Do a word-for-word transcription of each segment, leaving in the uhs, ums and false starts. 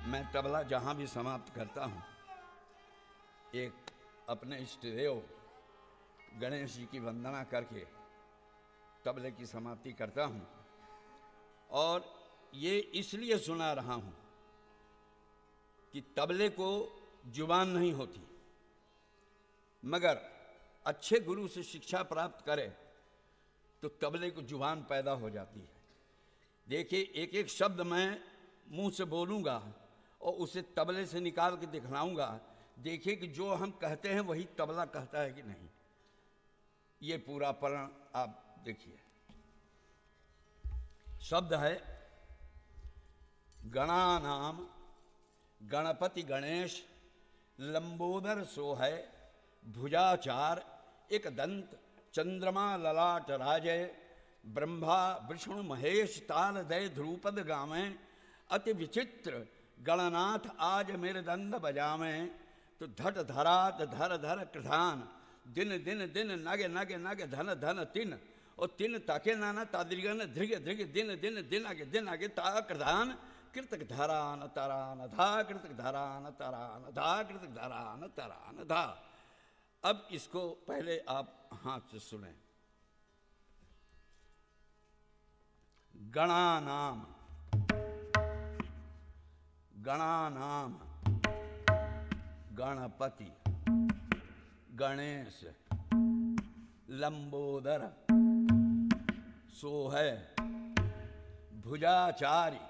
मैं तबला जहाँ भी समाप्त करता हूँ, एक अपने इष्ट देव गणेश जी की वंदना करके तबले की समाप्ति करता हूँ। और ये इसलिए सुना रहा हूँ कि तबले को जुबान नहीं होती, मगर अच्छे गुरु से शिक्षा प्राप्त करे तो तबले को जुबान पैदा हो जाती है। देखिए, एक एक शब्द मैं मुंह से बोलूँगा और उसे तबले से निकाल के दिखलाऊंगा। देखिए कि जो हम कहते हैं वही तबला कहता है कि नहीं। ये पूरा परण आप देखिए। शब्द है गणानाम गणपति गणेश लंबोदर सोहै भुजाचार एक दंत चंद्रमा ललाट राजय ब्रह्मा विष्णु महेश ताल दय ध्रुपद गावें अति विचित्र गणनाथ आज मेरे दंड बजावें। तो धट धरात धर धर कृधान दिन दिन दिन नगे नगे नगे धन धन तिन और तिन ताके नाना तादृगन धृग धृग दिन दिन दिन आगे दिन आगे ता कृधान कृतक धरान तरान धा कृतक धरान तरान धा कृतक धरान तरान धा। अब इसको पहले आप हाथ से सुने। गणानाम गणानाम गणपति गणेश लंबोदर सोहै भुजाचारी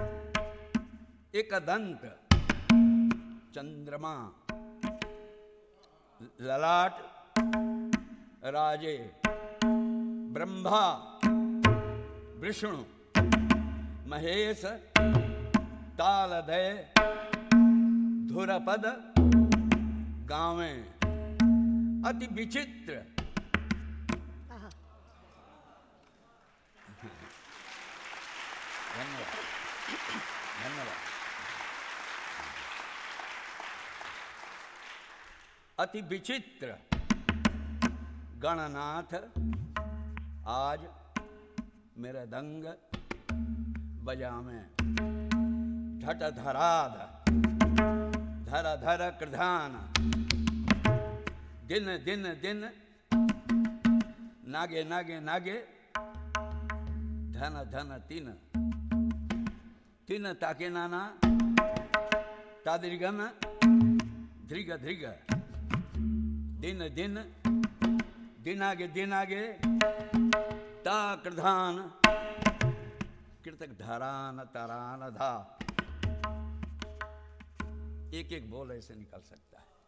एकदंत चंद्रमा ललाट राजे ब्रह्मा विष्णु महेश तालदय धुरपद गावें अति विचित्र। धन्यवाद धन्यवाद। अति विचित्र गणनाथ आज मेरा दंग बजावें। धट धराध धर धर कृधान दिन दिन दिन नागे नागे नागे धन धन तीन तीन ताके नाना तादृगन धृग धृग दिन दिन दिन आगे दिन आगे ता कृधान कृतक धरान तरान धा। एक एक बोल ऐसे निकल सकता है।